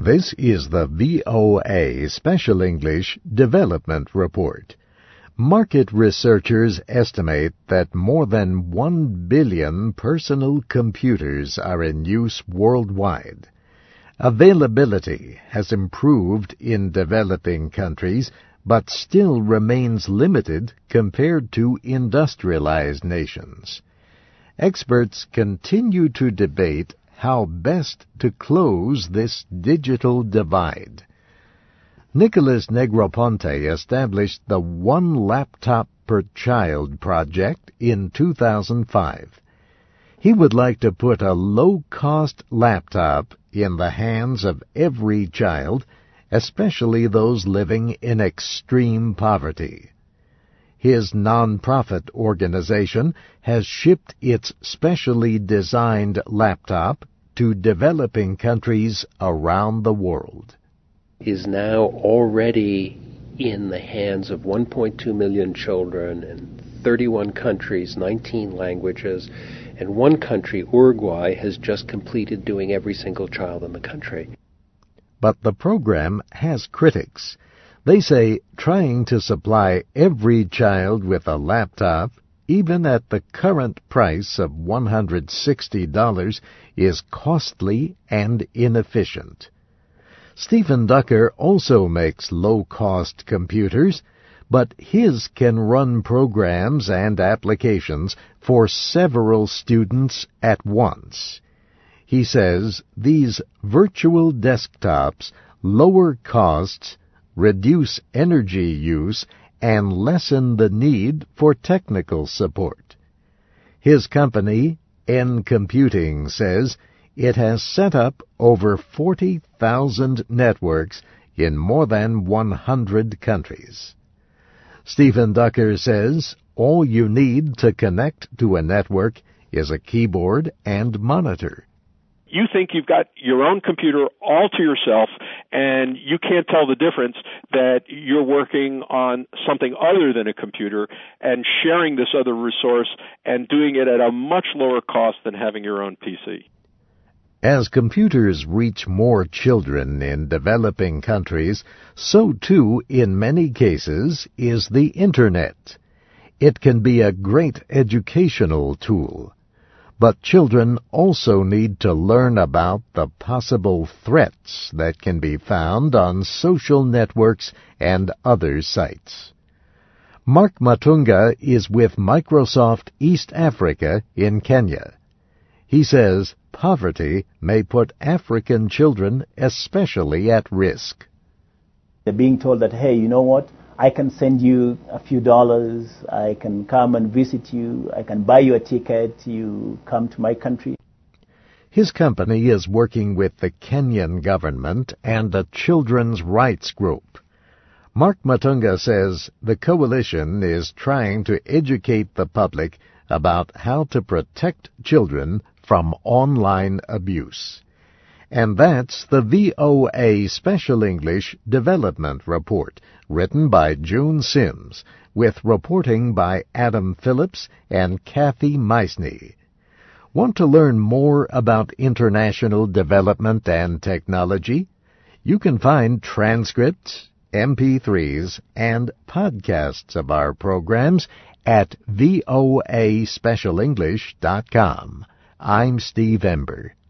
This is the VOA Special English Development Report. Market researchers estimate that more than 1 billion personal computers are in use worldwide. Availability has improved in developing countries, but still remains limited compared to industrialized nations. Experts continue to debate how best to close this digital divide. Nicholas Negroponte established the One Laptop per Child project in 2005. He would like to put a low-cost laptop in the hands of every child, especially those living in extreme poverty. His non-profit organization has shipped its specially designed laptop to developing countries around the world. Is now already in the hands of 1.2 million children in 31 countries, 19 languages, and one country, Uruguay, has just completed doing every single child in the country. But the program has critics. They say trying to supply every child with a laptop, even at the current price of $160, is costly and inefficient. Stephen Ducker also makes low-cost computers, but his can run programs and applications for several students at once. He says these virtual desktops lower costs, reduce energy use, and lessen the need for technical support. His company, N Computing, says it has set up over 40,000 networks in more than 100 countries. Stephen Ducker says all you need to connect to a network is a keyboard and monitor. You think you've got your own computer all to yourself, and you can't tell the difference that you're working on something other than a computer and sharing this other resource and doing it at a much lower cost than having your own PC. As computers reach more children in developing countries, so too, in many cases, is the Internet. It can be a great educational tool. But children also need to learn about the possible threats that can be found on social networks and other sites. Mark Matunga is with Microsoft East Africa in Kenya. He says poverty may put African children especially at risk. They're being told that, hey, you know what? I can send you a few dollars, I can come and visit you, I can buy you a ticket, you come to my country. His company is working with the Kenyan government and a children's rights group. Mark Matunga says the coalition is trying to educate the public about how to protect children from online abuse. And that's the VOA Special English Development Report, written by June Sims, with reporting by Adam Phillips and Kathy Meisney. Want to learn more about international development and technology? You can find transcripts, MP3s, and podcasts of our programs at voaspecialenglish.com. I'm Steve Ember.